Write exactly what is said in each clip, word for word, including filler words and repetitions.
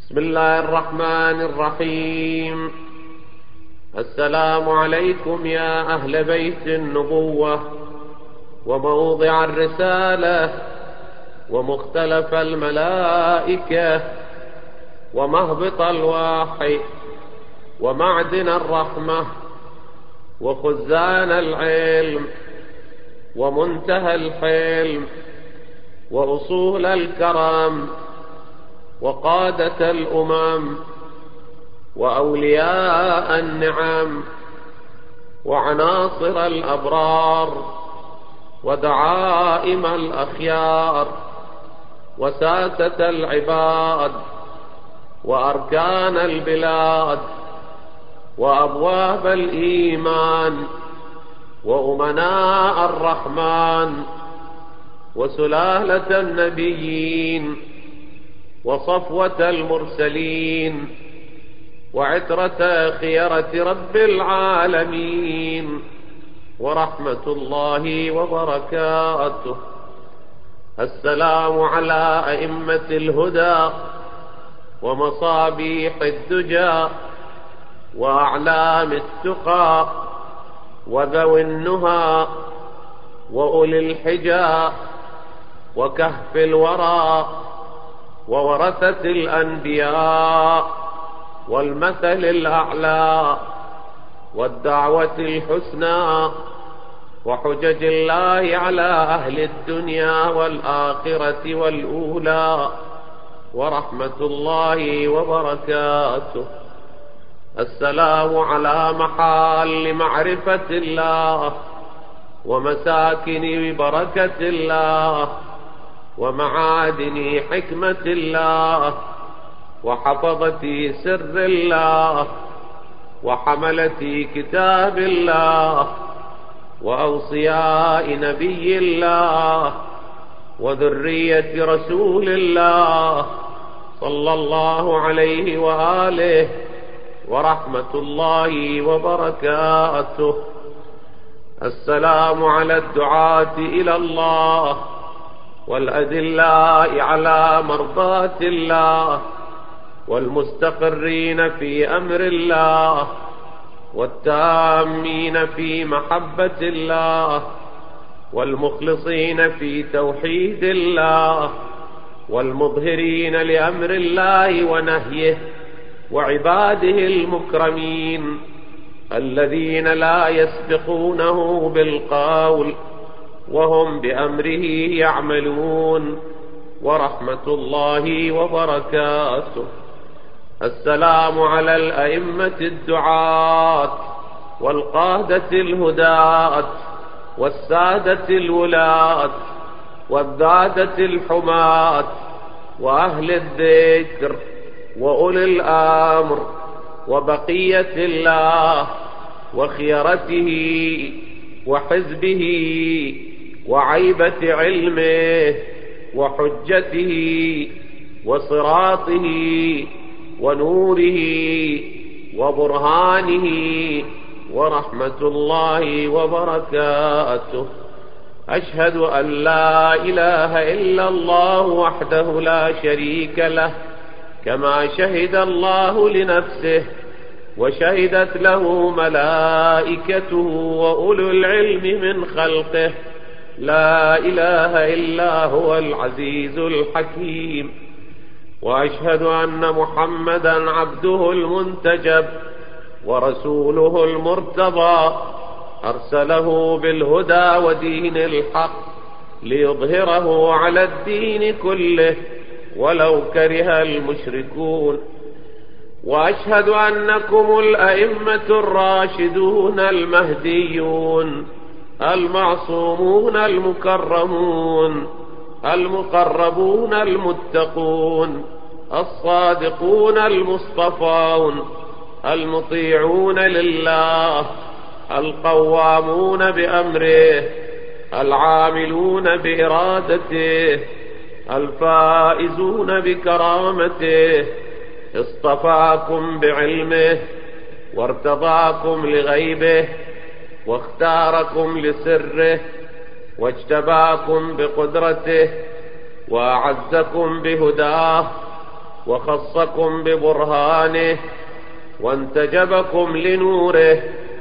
بسم الله الرحمن الرحيم. السلام عليكم يا أهل بيت النبوة وموضع الرسالة ومختلف الملائكة ومهبط الوحي ومعدن الرحمة وخزان العلم ومنتهى الحلم وأصول الكرم وقادة الأمم وأولياء النعم وعناصر الأبرار ودعائم الأخيار وساسة العباد وأركان البلاد وأبواب الإيمان وأمناء الرحمن وسلالة النبيين وصفوة المرسلين وعترة خيرة رب العالمين ورحمة الله وبركاته. السلام على أئمة الهدى ومصابيح الدجى وأعلام التقى وذوي النهى وأولي الحجى وكهف الورى وورثة الأنبياء والمثل الأعلى والدعوة الحسنى وحجج الله على أهل الدنيا والآخرة والأولى ورحمة الله وبركاته. السلام على محال معرفة الله ومساكن بركة الله ومعادن حكمة الله وحفظة سر الله وحملة كتاب الله وأوصياء نبي الله وذرية رسول الله صلى الله عليه وآله ورحمة الله وبركاته. السلام على الدعاة إلى الله والأدلاء على مرضاة الله والمستقرين في أمر الله والتامين في محبة الله والمخلصين في توحيد الله والمظهرين لأمر الله ونهيه وعباده المكرمين الذين لا يسبقونه بالقول وهم بأمره يعملون ورحمة الله وبركاته. السلام على الأئمة الدعاة والقادة الهداة والسادة الولاة والذادة الحماة وأهل الذكر وأولي الأمر وبقية الله وخيرته وحزبه وعيبة علمه وحجته وصراطه ونوره وبرهانه ورحمة الله وبركاته. أشهد أن لا إله إلا الله وحده لا شريك له كما شهد الله لنفسه وشهدت له ملائكته وأولو العلم من خلقه. لا إله إلا هو العزيز الحكيم. وأشهد أن محمدا عبده المنتجب ورسوله المرتضى أرسله بالهدى ودين الحق ليظهره على الدين كله ولو كره المشركون. وأشهد أنكم الأئمة الراشدون المهديون المعصومون المكرمون المقربون المتقون الصادقون المصطفون المطيعون لله القوامون بأمره العاملون بإرادته الفائزون بكرامته. اصطفاكم بعلمه وارتضاكم لغيبه واختاركم لسره واجتباكم بقدرته وأعزكم بهداه وخصكم ببرهانه وانتجبكم لنوره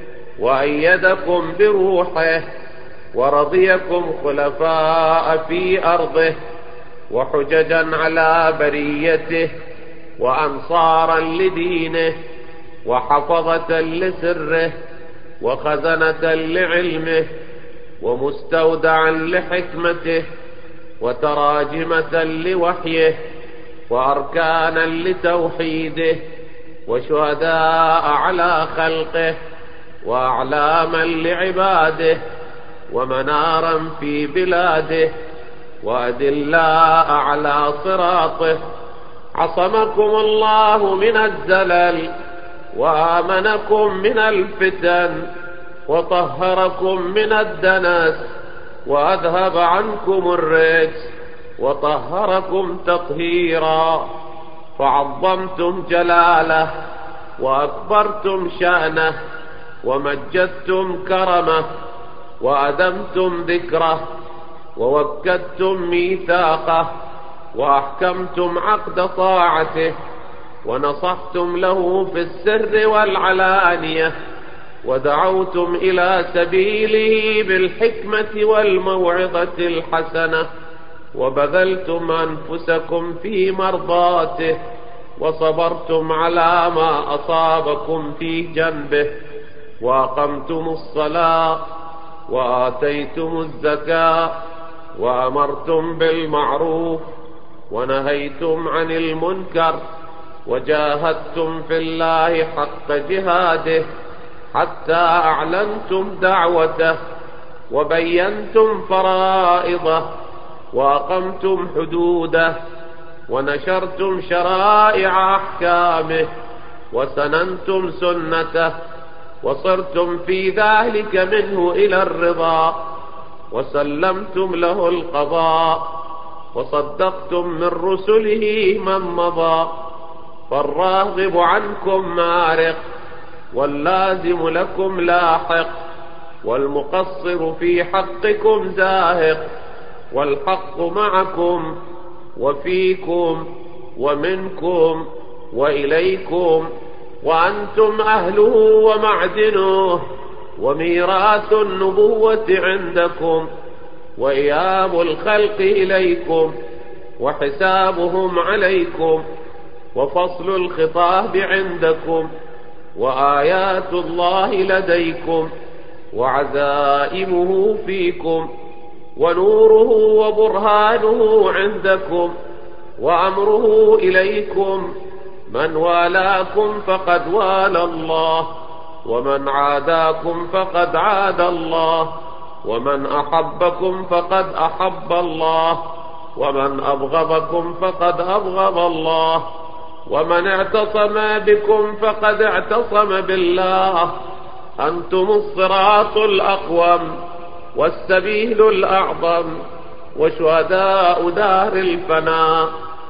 وأيدكم بروحه ورضيكم خلفاء في أرضه وحججا على بريته وأنصارا لدينه وحفظة لسره وخزنة لعلمه ومستودعا لحكمته وتراجمة لوحيه وأركانا لتوحيده وشهداء على خلقه وأعلاما لعباده ومنارا في بلاده وأدلاء على صراطه. عصمكم الله من الزلل وآمنكم من الفتن وطهركم من الدنس وأذهب عنكم الرجس وطهركم تطهيرا، فعظمتم جلاله وأكبرتم شأنه ومجدتم كرمه وأدمتم ذكره ووكدتم ميثاقه وأحكمتم عقد طاعته ونصحتم له في السر والعلانية ودعوتم إلى سبيله بالحكمة والموعظة الحسنة وبذلتم أنفسكم في مرضاته وصبرتم على ما أصابكم في جنبه وأقمتم الصلاة وآتيتم الزكاة وأمرتم بالمعروف ونهيتم عن المنكر وجاهدتم في الله حق جهاده حتى أعلنتم دعوته وبينتم فرائضه وأقمتم حدوده ونشرتم شرائع أحكامه وسننتم سنته وصرتم في ذلك منه إلى الرضا وسلمتم له القضاء وصدقتم من رسله من مضى، فالراغب عنكم مارق واللازم لكم لاحق والمقصر في حقكم زاهق، والحق معكم وفيكم ومنكم وإليكم وأنتم أهله ومعدنه وميراث النبوة عندكم وإياب الخلق إليكم وحسابهم عليكم وفصل الخطاب عندكم وآيات الله لديكم وعزائمه فيكم ونوره وبرهانه عندكم وأمره إليكم. من والاكم فقد والى الله ومن عاداكم فقد عاد الله ومن أحبكم فقد أحب الله ومن أبغضكم فقد أبغض الله ومن اعتصم بكم فقد اعتصم بالله. أنتم الصراط الأقوم والسبيل الأعظم وشهداء دار الفناء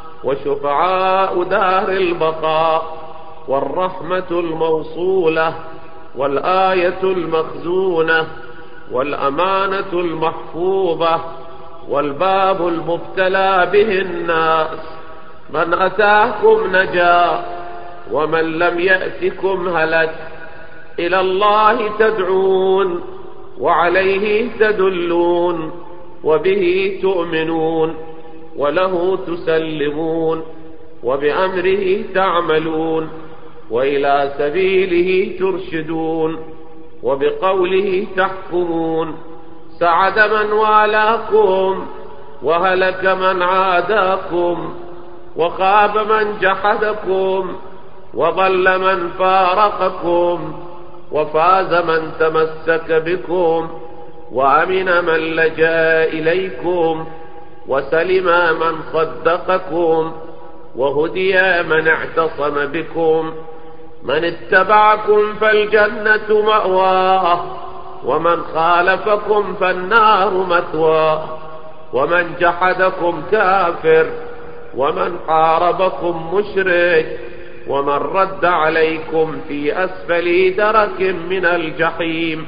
وشفعاء دار البقاء والرحمة الموصولة والآية المخزونة والأمانة المحفوظة والباب المبتلى به الناس. من أتاكم نجا ومن لم يأتكم هلك. إلى الله تدعون وعليه تدلون وبه تؤمنون وله تسلمون وبأمره تعملون وإلى سبيله ترشدون وبقوله تحكمون. سعد من والاكم وهلك من عاداكم وخاب من جحدكم وضل من فارقكم وفاز من تمسك بكم وأمن من لجأ إليكم وسلم من صدقكم وهدي من اعتصم بكم. من اتبعكم فالجنة مأواه ومن خالفكم فالنار مثواه ومن جحدكم كافر ومن حاربكم مشرك ومن رد عليكم في أسفل درك من الجحيم.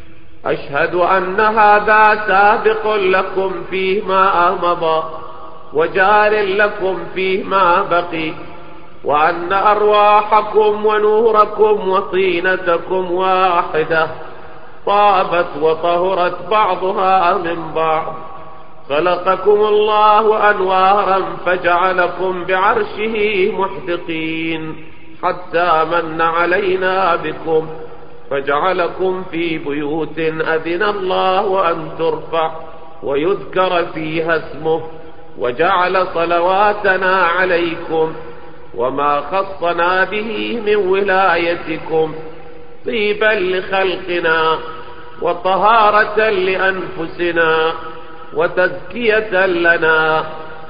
أشهد أن هذا سابق لكم فيما مضى وجار لكم فيما بقي، وأن أرواحكم ونوركم وطينتكم واحدة طابت وطهرت بعضها من بعض. خلقكم الله أنوارا فجعلكم بعرشه محدقين حتى من علينا بكم، فجعلكم في بيوت أذن الله أن ترفع ويذكر فيها اسمه، وجعل صلواتنا عليكم وما خصنا به من ولايتكم طيبا لخلقنا وطهارة لأنفسنا وتزكية لنا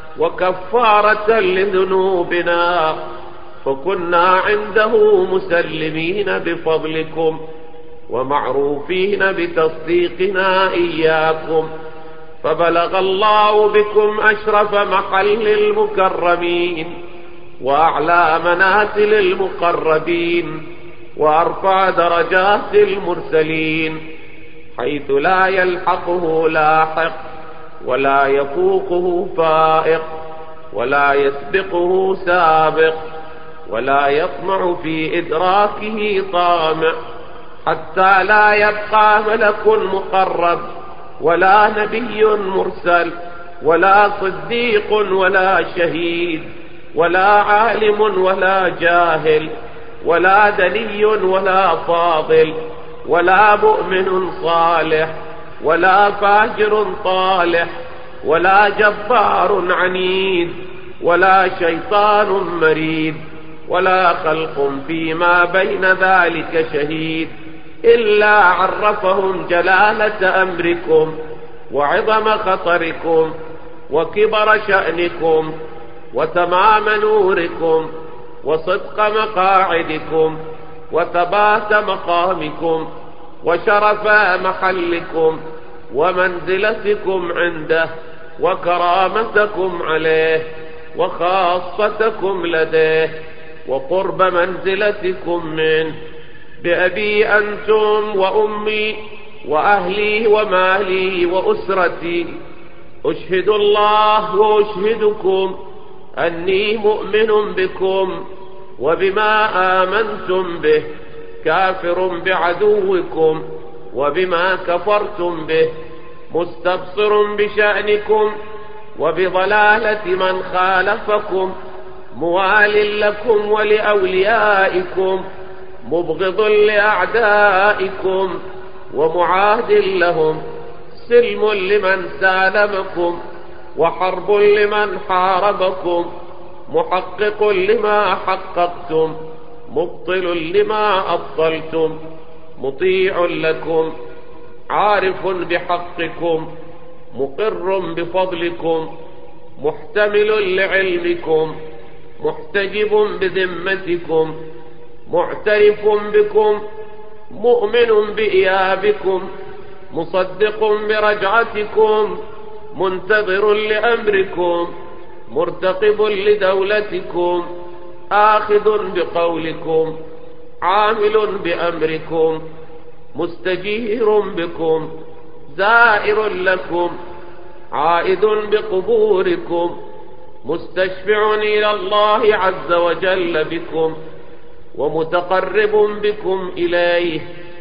وكفارة لذنوبنا، فكنا عنده مسلمين بفضلكم ومعروفين بتصديقنا إياكم، فبلغ الله بكم أشرف محل المكرمين وأعلى منازل المقربين وأرفع درجات المرسلين، حيث لا يلحقه لاحق ولا يفوقه فائق ولا يسبقه سابق ولا يطمع في إدراكه طامع، حتى لا يبقى ملك مقرب ولا نبي مرسل ولا صديق ولا شهيد ولا عالم ولا جاهل ولا دني ولا فاضل ولا مؤمن صالح ولا فاجر طالح ولا جبار عنيد ولا شيطان مريد ولا خلق فيما بين ذلك شهيد، إلا عرفهم جلالة أمركم وعظم خطركم وكبر شأنكم وتمام نوركم وصدق مقاعدكم وثبات مقامكم وشرف محلكم ومنزلتكم عنده وكرامتكم عليه وخاصتكم لديه وقرب منزلتكم منه، بأبي أنتم وأمي وأهلي ومالي وأسرتي أشهد الله وأشهدكم أني مؤمن بكم وبما آمنتم به، كافر بعدوكم وبما كفرتم به، مستبصر بشأنكم وبضلالة من خالفكم، موال لكم ولأوليائكم، مبغض لأعدائكم ومعاد لهم، سلم لمن سالمكم وحرب لمن حاربكم، محقق لما حققتم، مبطل لما أبطلتم، مطيع لكم، عارف بحقكم، مقر بفضلكم، محتمل لعلمكم، محتجب بذمتكم، معترف بكم، مؤمن بإيابكم، مصدق برجعتكم، منتظر لأمركم، مرتقب لدولتكم، آخذ بقولكم، عامل بأمركم، مستجير بكم، زائر لكم، عائد بقبوركم، مستشفع إلى الله عز وجل بكم، ومتقرب بكم إليه،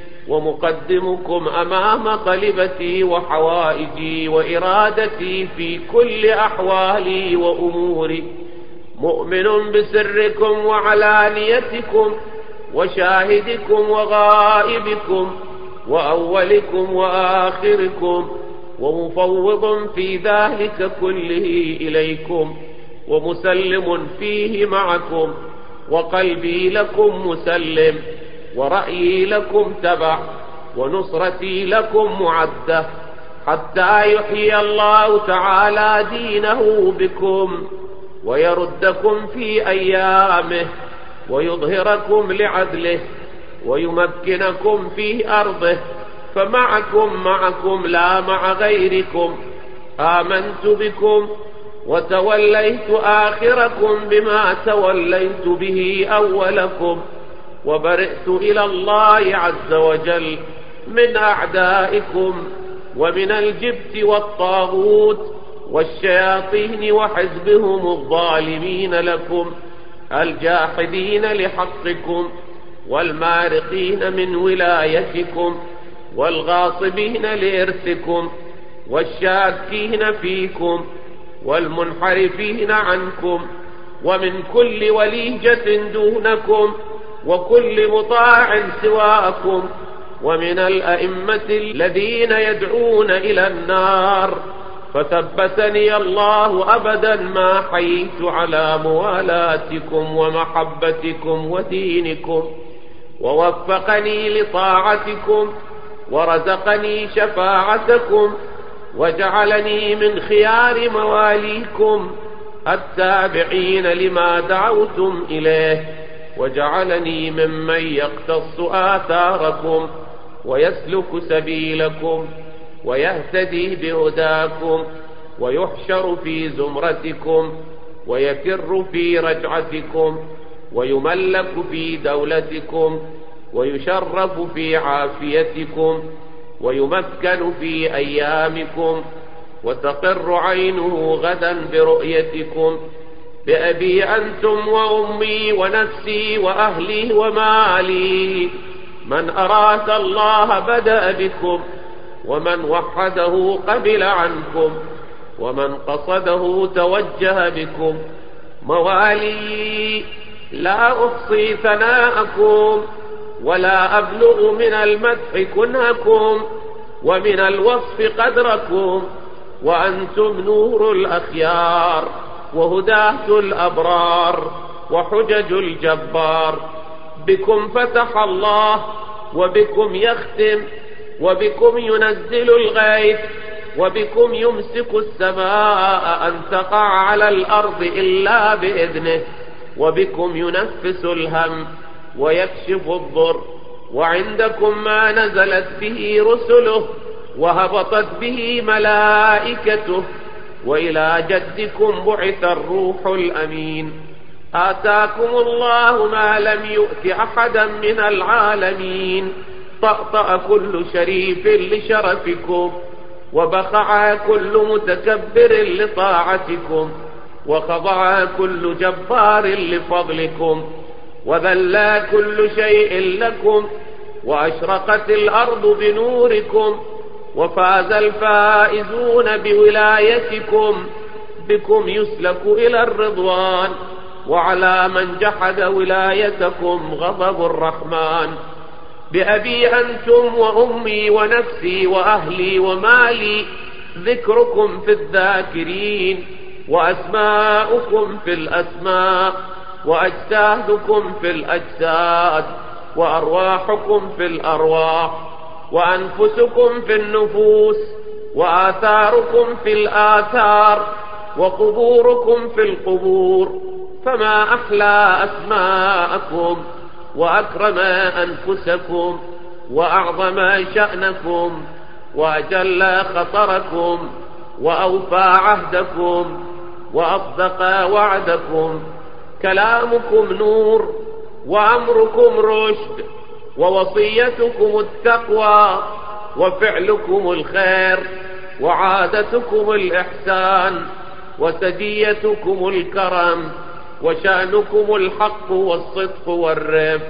ومقدمكم أمام طلبتي وحوائجي وإرادتي في كل أحوالي وأموري، مؤمن بسركم وعلانيتكم وشاهدكم وغائبكم وأولكم وآخركم، ومفوض في ذلك كله إليكم، ومسلم فيه معكم، وقلبي لكم مسلم، ورأيي لكم تبع، ونصرتي لكم معدة، حتى يحيي الله تعالى دينه بكم ويردكم في أيامه ويظهركم لعدله ويمكنكم في أرضه، فمعكم معكم لا مع غيركم، آمنت بكم وتوليت آخركم بما توليت به أولكم، وبرئت إلى الله عز وجل من أعدائكم ومن الجبت والطاغوت والشياطين وحزبهم الظالمين لكم الجاحدين لحقكم والمارقين من ولايتكم والغاصبين لإرثكم والشاكين فيكم والمنحرفين عنكم ومن كل وليجة دونكم وكل مطاع سواكم ومن الأئمة الذين يدعون إلى النار. فثبتني الله أبدا ما حييت على موالاتكم ومحبتكم ودينكم، ووفقني لطاعتكم ورزقني شفاعتكم وجعلني من خيار مواليكم التابعين لما دعوتم إليه، وجعلني ممن يقتص آثاركم ويسلك سبيلكم ويهتدي بهداكم ويحشر في زمرتكم ويفر في رجعتكم ويملك في دولتكم ويشرف في عافيتكم ويمكن في أيامكم وتقر عينه غدا برؤيتكم. بأبي أنتم وأمي ونفسي وأهلي ومالي، من أراد الله بدأ بكم، ومن وحده قبل عنكم، ومن قصده توجه بكم. موالي لا أحصي ثناءكم ولا أبلغ من المدح كنهكم ومن الوصف قدركم، وأنتم نور الأخيار وهداة الأبرار وحجج الجبار. بكم فتح الله وبكم يختم وبكم ينزل الغيث وبكم يمسك السماء أن تقع على الأرض إلا بإذنه، وبكم ينفس الهم ويكشف الضر، وعندكم ما نزلت به رسله وهبطت به ملائكته، وإلى جدكم بعث الروح الأمين. آتاكم الله ما لم يؤت أحدا من العالمين، طأطأ كل شريف لشرفكم، وبخع كل متكبر لطاعتكم، وخضع كل جبار لفضلكم، وذلى كل شيء لكم، وأشرقت الأرض بنوركم، وفاز الفائزون بولايتكم. بكم يسلك إلى الرضوان، وعلى من جحد ولايتكم غضب الرحمن. بأبي أنتم وأمي ونفسي وأهلي ومالي، ذكركم في الذاكرين، وأسماؤكم في الأسماء، وأجسادكم في الأجساد، وأرواحكم في الأرواح، وأنفسكم في النفوس، وآثاركم في الآثار، وقبوركم في القبور. فما أحلى أسماءكم وأكرم أنفسكم وأعظم شأنكم وأجل خطركم وأوفى عهدكم وأصدق وعدكم. كلامكم نور وأمركم رشد ووصيتكم التقوى وفعلكم الخير وعادتكم الإحسان وسجيتكم الكرم وشأنكم الحق والصدق والرفق،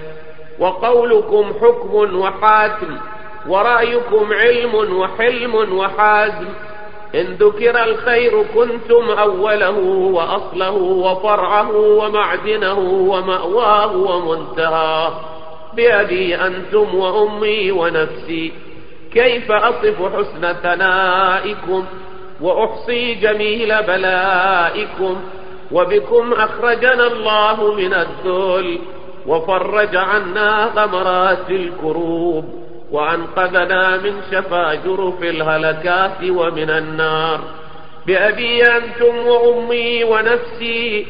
وقولكم حكم وحاتم، ورأيكم علم وحلم وحازم. إن ذكر الخير كنتم أوله وأصله وفرعه ومعدنه ومأواه ومنتهاه. بأبي أنتم وأمي ونفسي، كيف أصف حسن ثنائكم وأحصي جميل بلائكم. وبكم أخرجنا الله من الذل وفرج عنا غمرات الكروب، وأنقذنا من شفا جرف الهلكات ومن النار. بأبي أنتم وأمي ونفسي،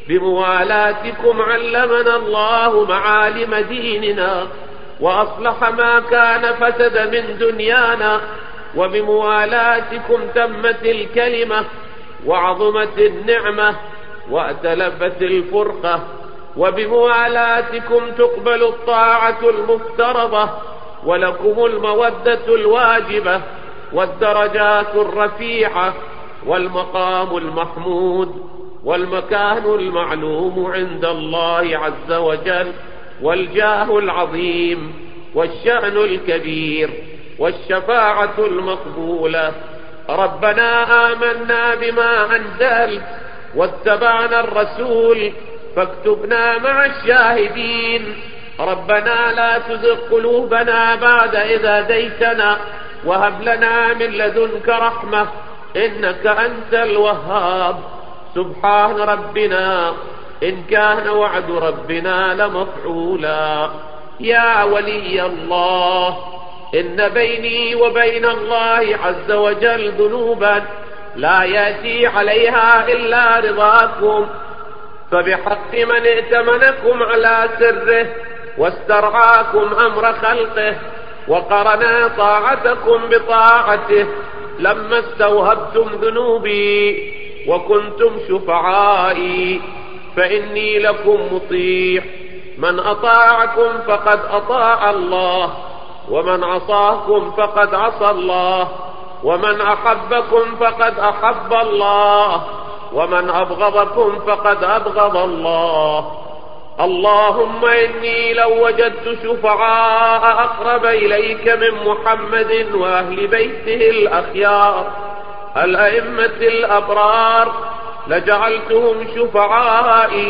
بموالاتكم علمنا الله معالم ديننا وأصلح ما كان فسد من دنيانا، وبموالاتكم تمت الكلمة وعظمت النعمة وأتلفت الفرقة، وبموالاتكم تقبل الطاعة المفترضة، ولكم المودة الواجبة والدرجات الرفيعة والمقام المحمود والمكان المعلوم عند الله عز وجل، والجاه العظيم والشأن الكبير والشفاعة المقبولة. ربنا آمنا بما أنزلت واتبعنا الرسول فاكتبنا مع الشاهدين. ربنا لا تزغ قلوبنا بعد إذ هديتنا وهب لنا من لدنك رحمة إنك أنت الوهاب. سبحان ربنا إن كان وعد ربنا لمفعولا. يا ولي الله إن بيني وبين الله عز وجل ذنوبا لا يأتي عليها إلا رضاكم، فبحق من ائتمنكم على سره واسترعاكم أمر خلقه وقرنا طاعتكم بطاعته لما استوهبتم ذنوبي وكنتم شفعائي، فإني لكم مطيع. من أطاعكم فقد أطاع الله، ومن عصاكم فقد عصى الله، ومن أحبكم فقد أحب الله، ومن أبغضكم فقد أبغض الله. اللهم إني لو وجدت شفعاء أقرب إليك من محمد وأهل بيته الأخيار الأئمة الأبرار لجعلتهم شفعائي،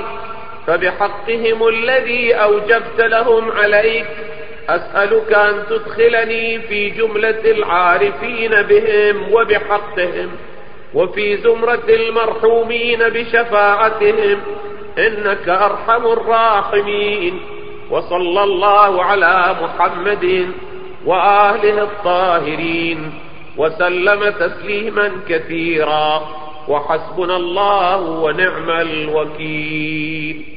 فبحقهم الذي أوجبت لهم عليك أسألك أن تدخلني في جملة العارفين بهم وبحقهم وفي زمرة المرحومين بشفاعتهم إنك أرحم الراحمين. وصلى الله على محمد وآله الطاهرين وسلم تسليما كثيرا، وحسبنا الله ونعم الوكيل.